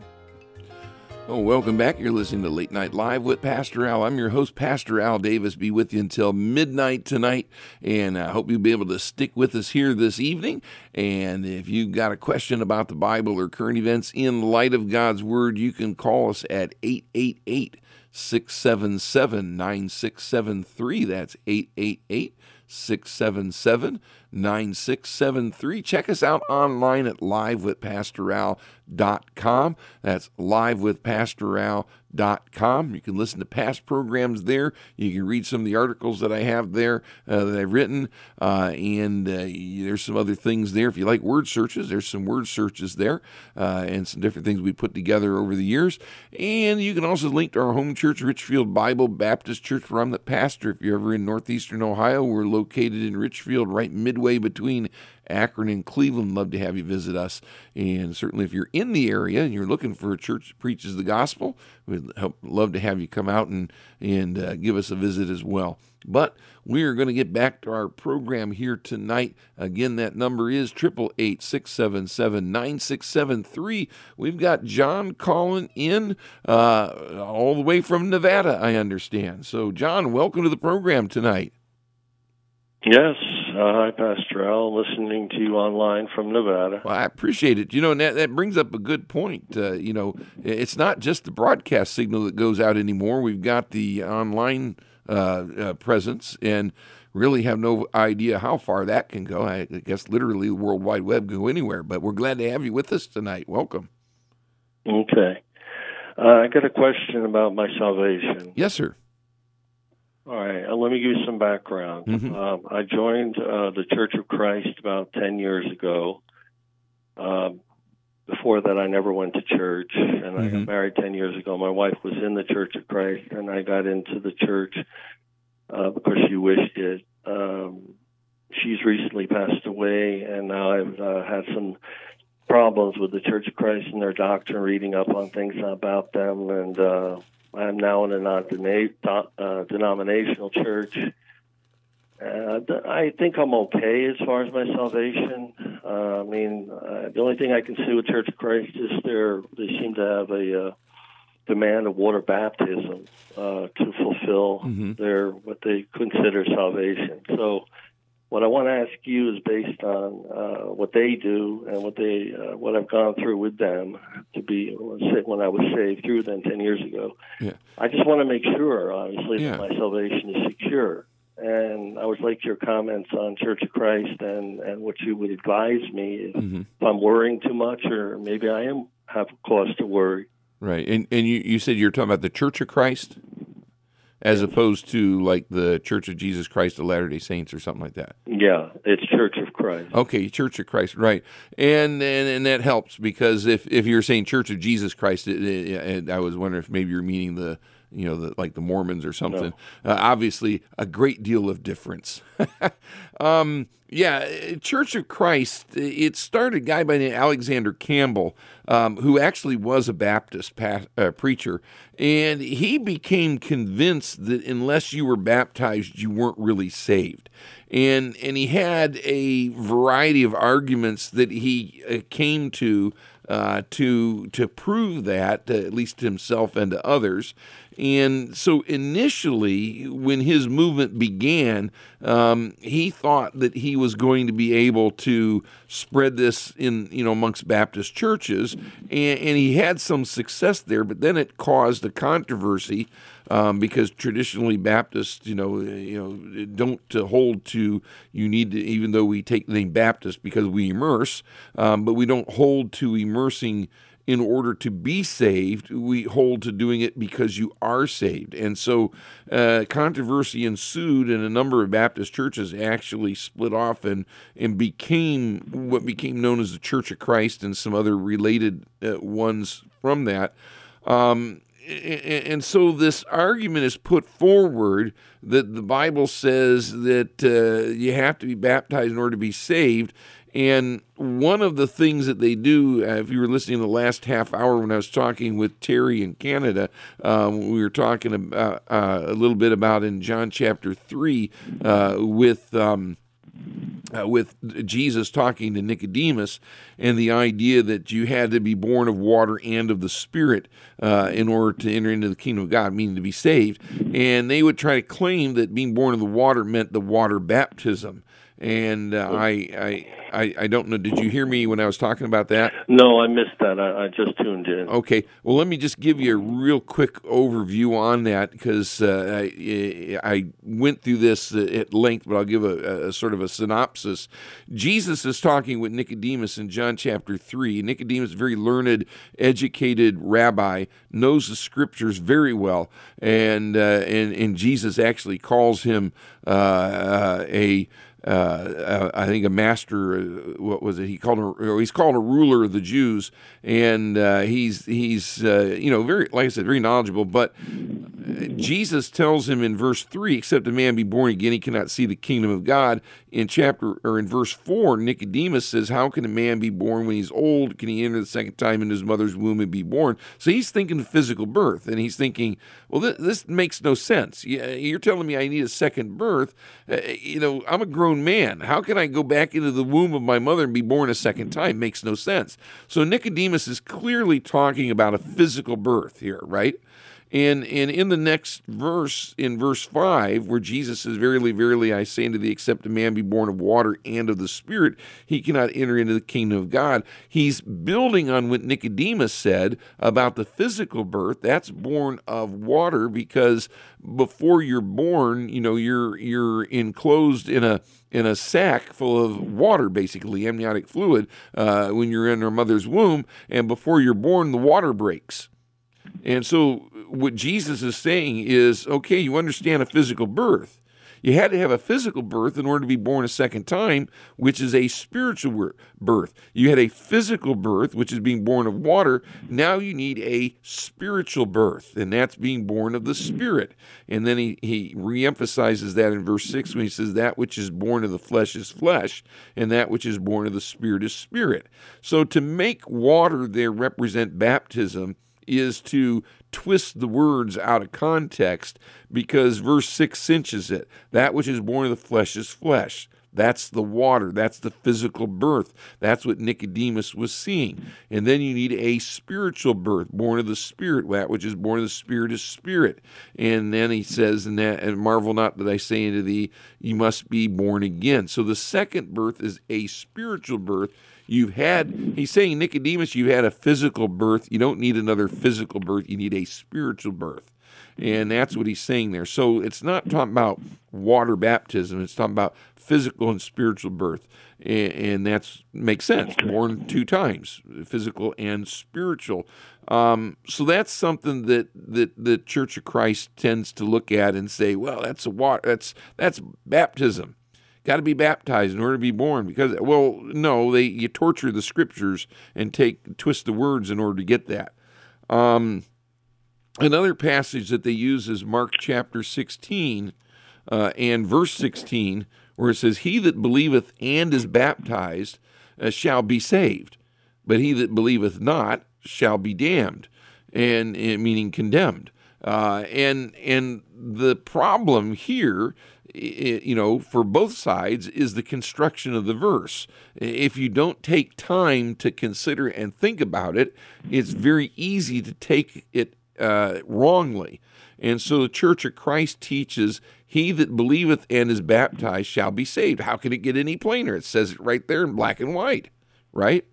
Oh, welcome back. You're listening to Late Night Live with Pastor Al. I'm your host, Pastor Al Davis. Be with you until midnight tonight, and I hope you'll be able to stick with us here this evening. And if you've got a question about the Bible or current events in light of God's Word, you can call us at eight eight eight, six seven seven, nine six seven three. That's eight eight eight, six seven seven, nine six seven three. Check us out online at live with pastor al dot com. That's live with pastor al dot com. You can listen to past programs there. You can read some of the articles that I have there uh, that I've written, uh, and uh, there's some other things there. If you like word searches, there's some word searches there, uh, and some different things we put together over the years. And you can also link to our home church, Richfield Bible Baptist Church, where I'm the pastor. If you're ever in northeastern Ohio, we're located in Richfield, right midway between Akron and Cleveland. Love to have you visit us. And certainly if you're in the area and you're looking for a church that preaches the gospel, we'd help, love to have you come out and, and uh, give us a visit as well. But we are going to get back to our program here tonight. Again, that number is eight eight eight, six seven seven, nine six seven three. We've got John calling in uh, all the way from Nevada, I understand. So, John, welcome to the program tonight. Yes. Uh, hi, Pastor Al, listening to you online from Nevada. Well, I appreciate it. You know, and that, that brings up a good point. Uh, you know, it's not just the broadcast signal that goes out anymore. We've got the online uh, uh, presence and really have no idea how far that can go. I guess literally the World Wide Web can go anywhere, but we're glad to have you with us tonight. Welcome. Okay. Uh, I got a question about my salvation. Yes, sir. All right, uh, let me give you some background. Mm-hmm. Um, I joined uh, the Church of Christ about ten years ago. Um, before that, I never went to church, and mm-hmm. I got married ten years ago. My wife was in the Church of Christ, and I got into the church uh, because she wished it. Um, she's recently passed away, and now I've uh, had some problems with the Church of Christ and their doctrine, reading up on things about them, and uh, I'm now in a non-denominational church. Uh, I think I'm okay as far as my salvation. Uh, I mean, uh, the only thing I can see with Church of Christ is they're, they seem to have a uh, demand of water baptism uh, to fulfill mm-hmm. their what they consider salvation. So what I want to ask you is based on uh, what they do and what they uh, what I've gone through with them to be when I was saved through them ten years ago. Yeah. I just want to make sure, obviously, Yeah. that my salvation is secure. And I would like your comments on Church of Christ and, and what you would advise me if, Mm-hmm. if I'm worrying too much, or maybe I am have cause to worry. Right. And and you, you said you're talking about the Church of Christ as opposed to like the Church of Jesus Christ of Latter-day Saints or something like that. Yeah, it's Church of Christ. Okay, Church of Christ, right. And and, and that helps because if, if you're saying Church of Jesus Christ, it, it, I was wondering if maybe you're meaning the, you know, the, like the Mormons or something. No. Uh, obviously, a great deal of difference. um, yeah, Church of Christ, it started a guy by the name of Alexander Campbell, um, who actually was a Baptist pa- uh, preacher, and he became convinced that unless you were baptized, you weren't really saved. And and he had a variety of arguments that he uh, came to uh, to to prove that, uh, at least to himself and to others. And so initially, when his movement began, um, he thought that he was going to be able to spread this in, you know, amongst Baptist churches, and, and he had some success there. But then it caused a controversy um, because traditionally Baptists, you know, you know, don't uh, hold to you need to, even though we take the name Baptist because we immerse, um, but we don't hold to immersing in order to be saved. We hold to doing it because you are saved. And so uh, controversy ensued, and a number of Baptist churches actually split off and, and became what became known as the Church of Christ and some other related uh, ones from that. Um, and, and so this argument is put forward that the Bible says that uh, you have to be baptized in order to be saved. And one of the things that they do, uh, if you were listening to the last half hour when I was talking with Terry in Canada, um, we were talking about, uh, a little bit about in John chapter three uh, with um, uh, with Jesus talking to Nicodemus, and the idea that you had to be born of water and of the Spirit uh, in order to enter into the kingdom of God, meaning to be saved. And they would try to claim that being born of the water meant the water baptism. And uh, I, I, I don't know. Did you hear me when I was talking about that? No, I missed that. I, I just tuned in. Okay. Well, let me just give you a real quick overview on that because uh, I, I went through this at length, but I'll give a, a sort of a synopsis. Jesus is talking with Nicodemus in John chapter three. Nicodemus, a very learned, educated rabbi, knows the scriptures very well, and uh, and and Jesus actually calls him uh, uh, a. Uh, I think a master. Uh, what was it? He called. A, he's called a ruler of the Jews, and uh, he's he's uh, you know very, like I said, very knowledgeable. But Jesus tells him in verse three, "Except a man be born again, he cannot see the kingdom of God." In chapter or in verse four, Nicodemus says, "How can a man be born when he's old? Can he enter the second time in his mother's womb and be born?" So he's thinking of physical birth, and he's thinking, "Well, th- this makes no sense. You're telling me I need a second birth. Uh, you know, I'm a grown man. How can I go back into the womb of my mother and be born a second time? Makes no sense." So Nicodemus is clearly talking about a physical birth here, right? And and in the next verse, in verse five, where Jesus says, "Verily, verily, I say unto thee, except a man be born of water and of the Spirit, he cannot enter into the kingdom of God." He's building on what Nicodemus said about the physical birth. That's born of water because before you're born, you know, you're you're enclosed in a in a sack full of water, basically amniotic fluid, uh, when you're in your mother's womb, and before you're born, the water breaks. And so what Jesus is saying is, okay, you understand a physical birth. You had to have a physical birth in order to be born a second time, which is a spiritual birth. You had a physical birth, which is being born of water. Now you need a spiritual birth, and that's being born of the Spirit. And then he, he reemphasizes that in verse six when he says, "That which is born of the flesh is flesh, and that which is born of the Spirit is spirit." So to make water there represent baptism is to twist the words out of context because verse six cinches it. That which is born of the flesh is flesh. That's the water. That's the physical birth. That's what Nicodemus was seeing. And then you need a spiritual birth, born of the Spirit. That which is born of the Spirit is spirit. And then he says, and, that, and marvel not that I say unto thee, you must be born again. So the second birth is a spiritual birth. You've had, he's saying, Nicodemus, you've had a physical birth. You don't need another physical birth. You need a spiritual birth. And that's what he's saying there. So it's not talking about water baptism. It's talking about physical and spiritual birth. And, and that makes sense. Born two times, physical and spiritual. Um, so that's something that, that the Church of Christ tends to look at and say, well, that's a water, that's that's baptism. Got to be baptized in order to be born. Because, well, no, they you torture the Scriptures and take twist the words in order to get that. Um, Another passage that they use is Mark chapter sixteen uh, and verse sixteen, where it says, he that believeth and is baptized uh, shall be saved, but he that believeth not shall be damned, and, and meaning condemned. Uh, and and the problem here, you know, for both sides is the construction of the verse. If you don't take time to consider and think about it, it's very easy to take it Uh, wrongly. And so the Church of Christ teaches, he that believeth and is baptized shall be saved. How can it get any plainer? It says it right there in black and white, right?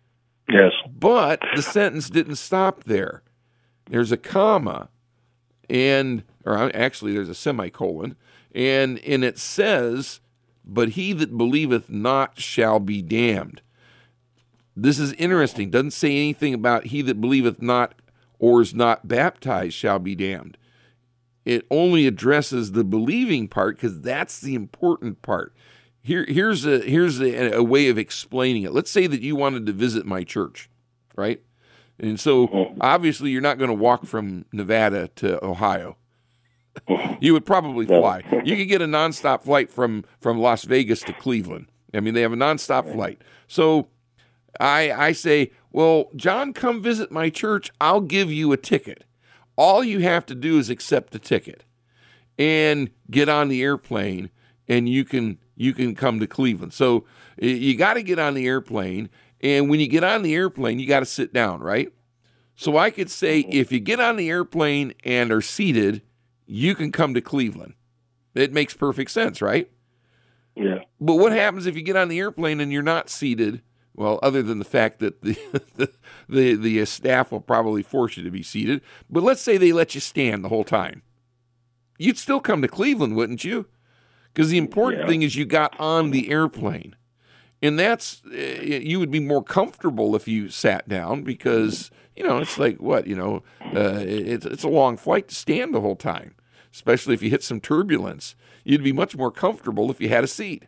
Yes. But the sentence didn't stop there. There's a comma, and, or actually there's a semicolon, and, and it says, but he that believeth not shall be damned. This is interesting. Doesn't say anything about he that believeth not or is not baptized shall be damned. It only addresses the believing part, because that's the important part. Here, here's a here's a, a way of explaining it. Let's say that you wanted to visit my church, right? And so obviously you're not going to walk from Nevada to Ohio. You would probably fly. You could get a nonstop flight from, from Las Vegas to Cleveland. I mean, they have a nonstop flight. So I I say, well, John, come visit my church. I'll give you a ticket. All you have to do is accept the ticket and get on the airplane, and you can you can come to Cleveland. So you got to get on the airplane, and when you get on the airplane, you got to sit down, right? So I could say, if you get on the airplane and are seated, you can come to Cleveland. It makes perfect sense, right? Yeah. But what happens if you get on the airplane and you're not seated? Well, other than the fact that the, the the the staff will probably force you to be seated, but let's say they let you stand the whole time. You'd still come to Cleveland, wouldn't you? Because the important yeah. thing is you got on the airplane. And that's, uh, you would be more comfortable if you sat down, because, you know, it's like, what, you know, uh, it's, it's a long flight to stand the whole time, especially if you hit some turbulence. You'd be much more comfortable if you had a seat.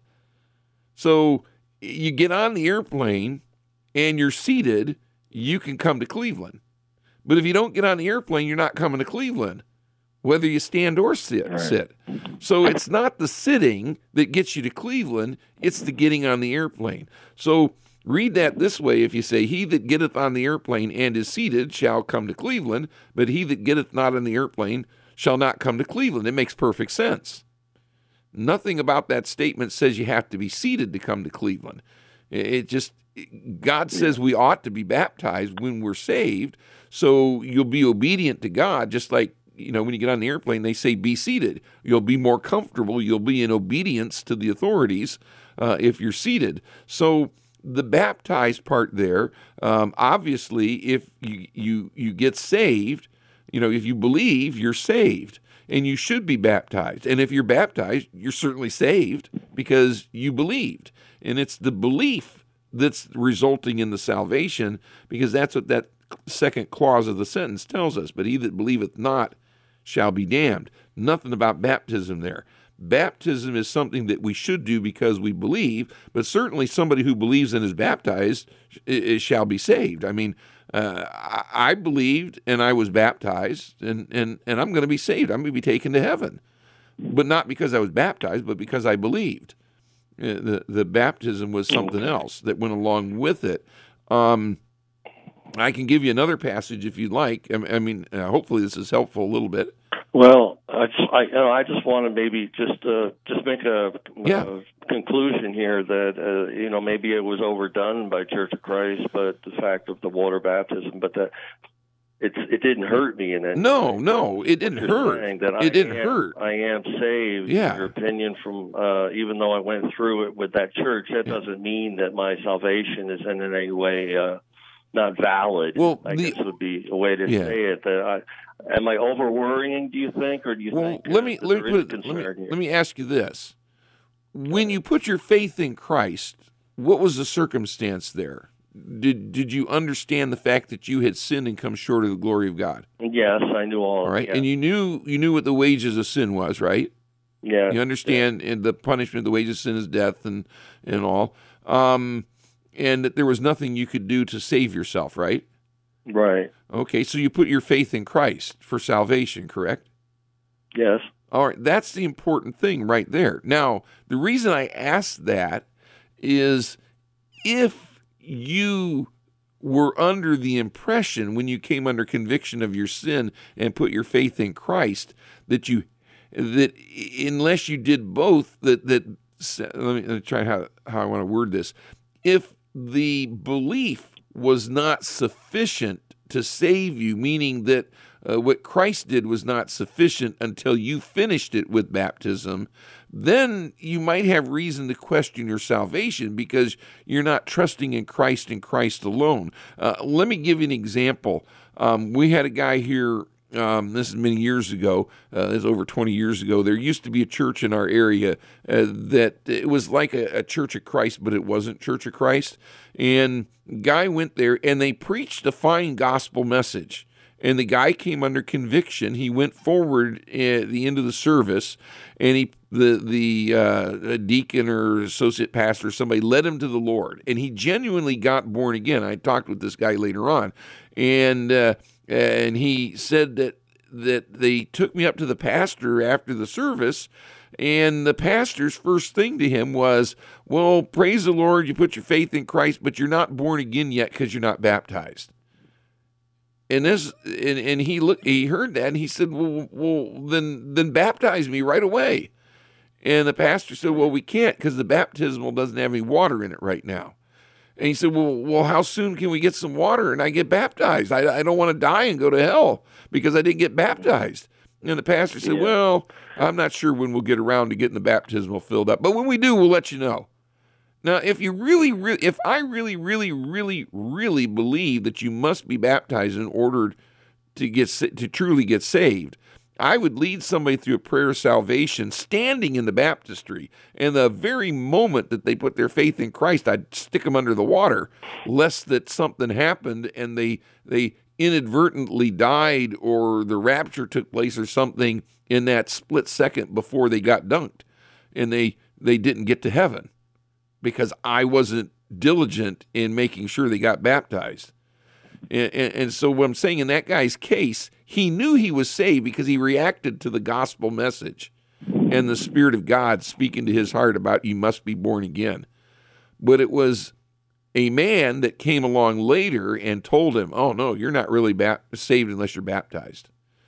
So you get on the airplane and you're seated, you can come to Cleveland. But if you don't get on the airplane, you're not coming to Cleveland, whether you stand or sit. Right. sit. So it's not the sitting that gets you to Cleveland, it's the getting on the airplane. So read that this way. If you say, he that getteth on the airplane and is seated shall come to Cleveland, but he that getteth not on the airplane shall not come to Cleveland. It makes perfect sense. Nothing about that statement says you have to be seated to come to Cleveland. It just, God says we ought to be baptized when we're saved, so you'll be obedient to God, just like, you know, when you get on the airplane, they say be seated. You'll be more comfortable. You'll be in obedience to the authorities uh, if you're seated. So the baptized part there, um, obviously, if you, you you get saved, you know, if you believe, you're saved, and you should be baptized. And if you're baptized, you're certainly saved because you believed. And it's the belief that's resulting in the salvation, because that's what that second clause of the sentence tells us. But he that believeth not shall be damned. Nothing about baptism there. Baptism is something that we should do because we believe, but certainly somebody who believes and is baptized is, shall be saved. I mean, uh, I, I believed and I was baptized, and, and, and I'm going to be saved. I'm going to be taken to heaven. But not because I was baptized, but because I believed. Uh, the, the baptism was something else that went along with it. Um, I can give you another passage if you'd like. I mean, uh, hopefully this is helpful a little bit. Well, I just, I, you know, I just want to maybe just uh, just make a, Yeah. a conclusion here that uh, you know maybe it was overdone by Church of Christ, but the fact of the water baptism, but that it's it didn't hurt me in any No, way. no, it didn't You're hurt. saying that I It didn't am, hurt. I am saved. Yeah. In your opinion, from uh, even though I went through it with that church, that Yeah. doesn't mean that my salvation is in any way uh, not valid. Well, I the- guess would be a way to Yeah. say it. That I, am I over worrying? Do you think, or do you Well, think? let uh, me that let me there is put it, let concern me here? let me ask you this: when you put your faith in Christ, what was the circumstance there? Did did you understand the fact that you had sinned and come short of the glory of God? Yes, I knew all. All right, Yeah. and you knew you knew what the wages of sin was, right? yeah. You understand, and the punishment, the wages of sin is death, and and all, um, and that there was nothing you could do to save yourself, right? Right. Okay, so you put your faith in Christ for salvation, correct? Yes. All right, that's the important thing right there. Now, the reason I asked that is if you were under the impression when you came under conviction of your sin and put your faith in Christ that you that unless you did both that that let me, let me try how how I want to word this. If the belief was not sufficient to save you, meaning that uh, what Christ did was not sufficient until you finished it with baptism, then you might have reason to question your salvation because you're not trusting in Christ and Christ alone. Uh, let me give you an example. Um, we had a guy here, um, this is many years ago, uh, this is over twenty years ago. There used to be a church in our area uh, that it was like a, a Church of Christ, but it wasn't Church of Christ. And guy went there and they preached a fine gospel message. And the guy came under conviction. He went forward at the end of the service, and he the the uh, deacon or associate pastor or somebody led him to the Lord, and he genuinely got born again. I talked with this guy later on, and uh, and he said that that they took me up to the pastor after the service. And the pastor's first thing to him was, well, praise the Lord, you put your faith in Christ, but you're not born again yet because you're not baptized. And this, and, and he looked, he heard that, and he said, well, well, then, then baptize me right away. And the pastor said, well, we can't because the baptismal doesn't have any water in it right now. And he said, well, well, how soon can we get some water and I get baptized? I, I don't want to die and go to hell because I didn't get baptized. And the pastor said, Yeah. well, I'm not sure when we'll get around to getting the baptismal filled up, but when we do, we'll let you know. Now, if you really, really, if I really, really, really, really believe that you must be baptized in order to get to truly get saved, I would lead somebody through a prayer of salvation, standing in the baptistry, and the very moment that they put their faith in Christ, I'd stick them under the water, lest that something happened and they they inadvertently died or the rapture took place or something in that split second before they got dunked, and they they didn't get to heaven because I wasn't diligent in making sure they got baptized. And, and, and so what I'm saying, in that guy's case, he knew he was saved because he reacted to the gospel message and the Spirit of God speaking to his heart about you must be born again. But it was a man that came along later and told him, oh, no, you're not really ba- saved unless you're baptized.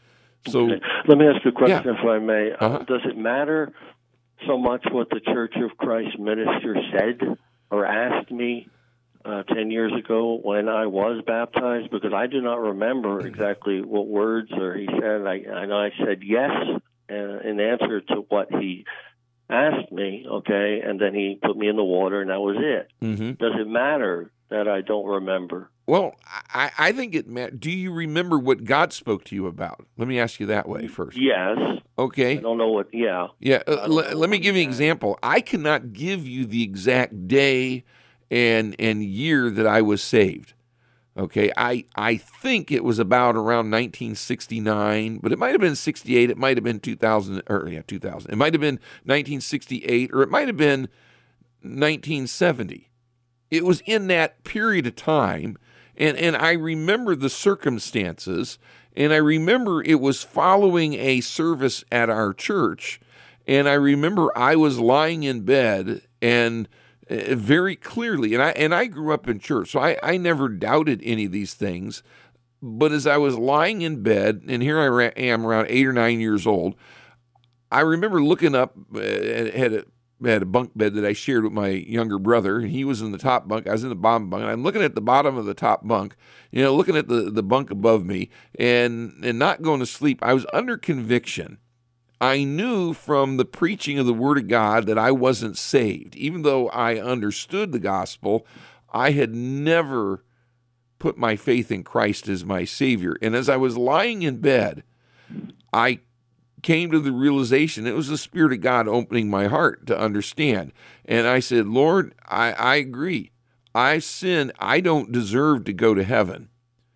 So Okay. Let me ask you a question, Yeah. if I may. Uh, Uh-huh. does it matter so much what the Church of Christ minister said or asked me uh, ten years ago when I was baptized? Because I do not remember exactly what words or he said. I, I know I said yes uh, in answer to what he asked me, okay, and then he put me in the water, and that was it. mhm. Does it matter that I don't remember? Well, I, I think it matters. Do you remember what God spoke to you about? Let me ask you that way first. Yes. Okay. I don't know what, yeah. Yeah, uh, don't l- know let me what give you an that- example. I cannot give you the exact day and and year that I was saved. Okay, I I think it was about around nineteen sixty-nine, but it might have been sixty-eight. It might have been two thousand, or yeah, two thousand. It might have been nineteen sixty-eight, or it might have been nineteen seventy. It was in that period of time, and and I remember the circumstances, and I remember it was following a service at our church, and I remember I was lying in bed and uh, very clearly, and I and I grew up in church, so I, I never doubted any of these things, But as I was lying in bed, and here I ra- am around eight or nine years old, I remember looking up, uh, had a, had a bunk bed that I shared with my younger brother, and he was in the top bunk. I was in the bottom bunk, and I'm looking at the bottom of the top bunk, you know, looking at the, the bunk above me, and, and not going to sleep. I was under conviction. I knew from the preaching of the Word of God that I wasn't saved. Even though I understood the gospel, I had never put my faith in Christ as my Savior. And as I was lying in bed, I came to the realization it was the Spirit of God opening my heart to understand. And I said, Lord, I, I agree. I sin. I don't deserve to go to heaven.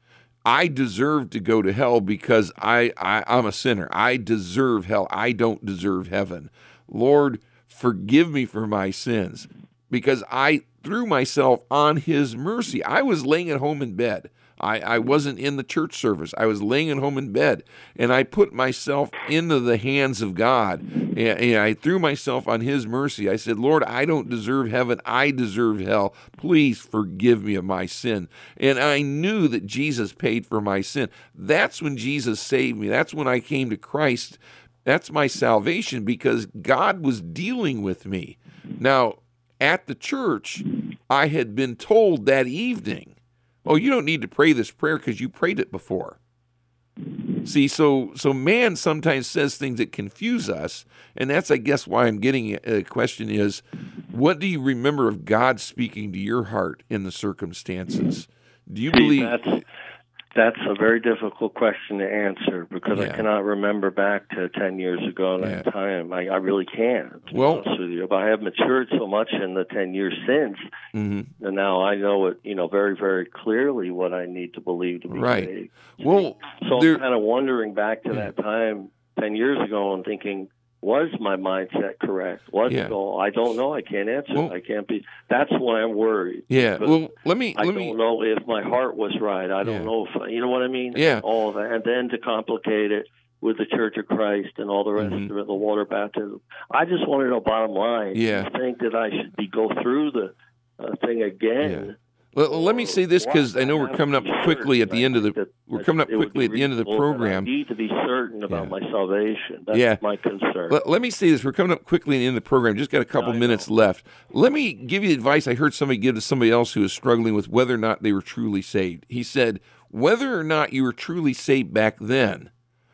I deserve to go to hell because I, I, I'm a sinner. I deserve hell. I don't deserve heaven. Lord, forgive me for my sins because I threw myself on his mercy. I was laying at home in bed. I, I wasn't in the church service. I was laying at home in bed, and I put myself into the hands of God, and, and I threw myself on his mercy. I said, Lord, I don't deserve heaven. I deserve hell. Please forgive me of my sin. And I knew that Jesus paid for my sin. That's when Jesus saved me. That's when I came to Christ. That's my salvation because God was dealing with me. Now, at the church, I had been told that evening, oh, you don't need to pray this prayer because you prayed it before. See, so so man sometimes says things that confuse us, and that's, I guess, why I'm getting a question is, what do you remember of God speaking to your heart in the circumstances? Do you See, believe... That's, that's a very difficult question to answer because Yeah. I cannot remember back to ten years ago in that Yeah. time. I, I really can't, to be Well- honest with you. But I have matured so much in the ten years since, Mm-hmm. and now I know it, you know, very, very clearly what I need to believe to be Right. saved. Well, So there- I'm kind of wondering back to Yeah. that time ten years ago and thinking, was my mindset correct? Was Yeah. it all? I don't know. I can't answer. Well- I can't be. That's why I'm worried. yeah, because well, let me... I let don't me. know if my heart was right. I don't Yeah. know if, you know what I mean? Yeah. All of that. And then to complicate it with the Church of Christ and all the rest Mhm. of it, the water baptism. I just want to know, bottom line, Yeah. do you think that I should be go through the uh, thing again? Well, let me say this because Why? I know we're have to coming up be quickly at certain. the end of the... I think that- We're that coming up it would quickly at be the end of the reasonable, but program. I need to be certain about Yeah. my salvation. That's Yeah. my concern. Let, let me say this. We're coming up quickly at the end of the program. Just got a couple I minutes know. left. Let me give you advice I heard somebody give to somebody else who was struggling with whether or not they were truly saved. He said, whether or not you were truly saved back then,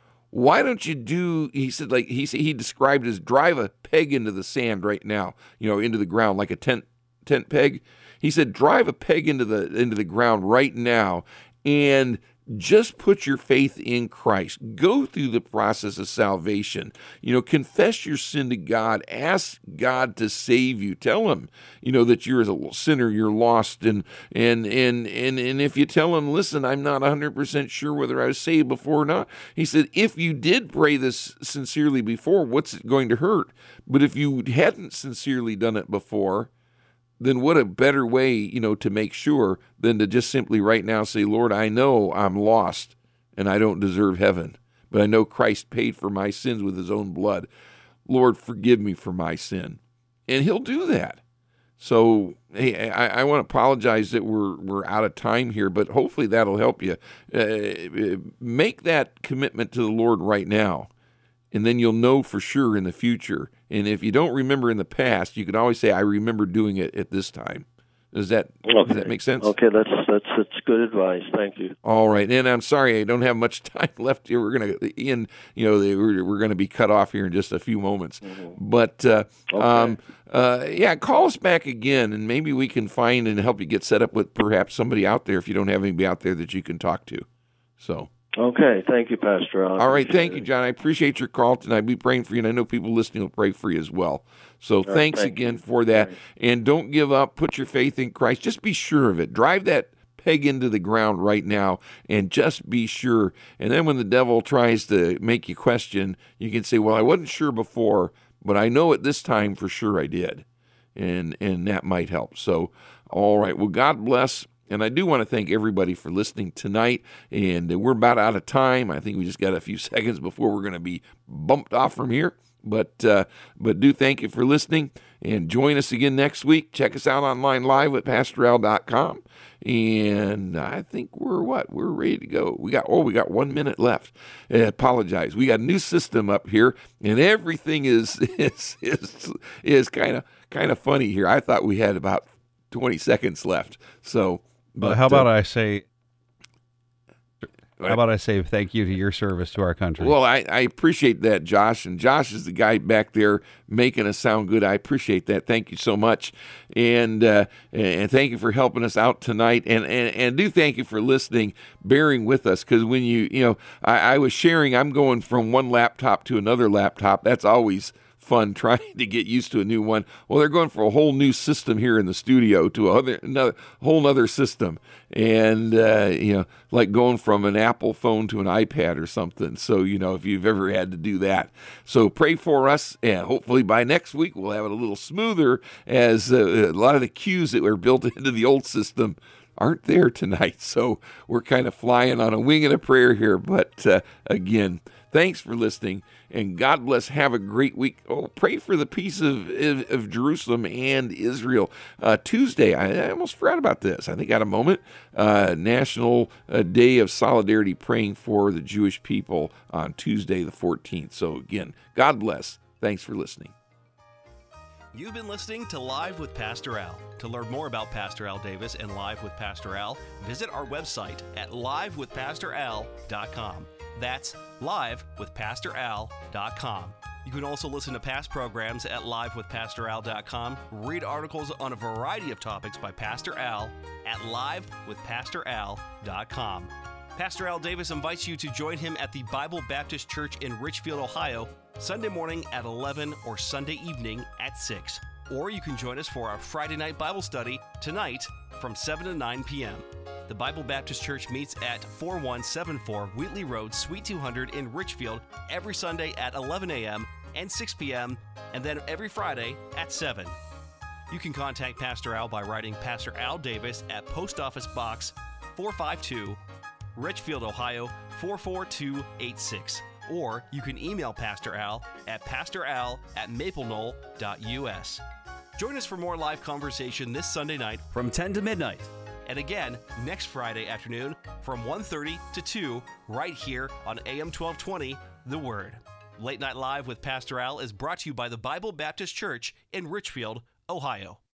why don't you do, he said, like, he said, he described it as drive a peg into the sand right now, you know, into the ground, like a tent tent peg. He said, drive a peg into the into the ground right now and just put your faith in Christ. Go through the process of salvation. You know, confess your sin to God. Ask God to save you. Tell him, you know, that you're a sinner, you're lost. And and and and, and if you tell him, listen, I'm not one hundred percent sure whether I was saved before or not. He said, if you did pray this sincerely before, what's it going to hurt? But if you hadn't sincerely done it before, then what a better way, you know, to make sure than to just simply right now say, Lord, I know I'm lost and I don't deserve heaven, but I know Christ paid for my sins with his own blood. Lord, forgive me for my sin. And he'll do that. So, hey, I, I want to apologize that we're we're out of time here, but hopefully that'll help you. Uh, make that commitment to the Lord right now. And then you'll know for sure in the future. And if you don't remember in the past, you can always say, I remember doing it at this time. Does that, Okay. does that make sense? Okay, that's that's that's good advice. Thank you. All right. And I'm sorry, I don't have much time left here. We're going to, Ian, you know, we're, we're going to be cut off here in just a few moments. Mm-hmm. But, uh, Okay. um, uh, yeah, call us back again, and maybe we can find and help you get set up with perhaps somebody out there if you don't have anybody out there that you can talk to. So. Okay, thank you, Pastor Al. All right, Appreciate thank you, it. John. I appreciate your call tonight. I'll be praying for you, and I know people listening will pray for you as well. So right, thanks thank again you. for that. Right. And don't give up. Put your faith in Christ. Just be sure of it. Drive that peg into the ground right now, and just be sure. And then when the devil tries to make you question, you can say, well, I wasn't sure before, but I know at this time for sure I did. And, and that might help. So, all right. Well, God bless. And I do want to thank everybody for listening tonight. And we're about out of time. I think we just got a few seconds before we're going to be bumped off from here. But uh, but do thank you for listening, and join us again next week. Check us out online live at pastor al dot com. And I think we're what? We're ready to go. We got, oh, we got one minute left. I apologize. We got a new system up here, and everything is is is is kind of kind of funny here. I thought we had about twenty seconds left. So, but well, how about uh, I say How about I say thank you to your service to our country? Well, I, I appreciate that, Josh. And Josh is the guy back there making us sound good. I appreciate that. Thank you so much. And uh, and thank you for helping us out tonight. And, and, and do thank you for listening, bearing with us. Because when you, you know, I, I was sharing, I'm going from one laptop to another laptop. That's always fun, trying to get used to a new one. Well, they're going for a whole new system here in the studio to a other, another whole other system, and uh, you know, like going from an Apple phone to an iPad or something. So you know, if you've ever had to do that, so pray for us, and hopefully by next week we'll have it a little smoother, as uh, a lot of the cues that were built into the old system aren't there tonight. So we're kind of flying on a wing and a prayer here. But uh, again, thanks for listening, and God bless. Have a great week. Oh, pray for the peace of, of, of Jerusalem and Israel. Uh, Tuesday, I, I almost forgot about this. I think I got a moment. Uh, National uh, Day of Solidarity, praying for the Jewish people on Tuesday the fourteenth. So again, God bless. Thanks for listening. You've been listening to Live with Pastor Al. To learn more about Pastor Al Davis and Live with Pastor Al, visit our website at live with pastor al dot com. That's live with pastor al dot com. You can also listen to past programs at live with pastor al dot com, read articles on a variety of topics by Pastor Al at live with pastor al dot com. Pastor Al Davis invites you to join him at the Bible Baptist Church in Richfield, Ohio, Sunday morning at eleven or Sunday evening at six. Or you can join us for our Friday night Bible study tonight from seven to nine p.m. The Bible Baptist Church meets at forty-one seventy-four Wheatley Road, Suite two hundred in Richfield every Sunday at eleven a.m. and six p.m. and then every Friday at seven. You can contact Pastor Al by writing Pastor Al Davis at Post Office Box four fifty-two, Richfield, Ohio four four two eight six. Or you can email Pastor Al at pastoral at maple knoll dot u s. Join us for more live conversation this Sunday night from ten to midnight. And again, next Friday afternoon from one thirty to two, right here on A M twelve twenty, The Word. Late Night Live with Pastor Al is brought to you by the Bible Baptist Church in Richfield, Ohio.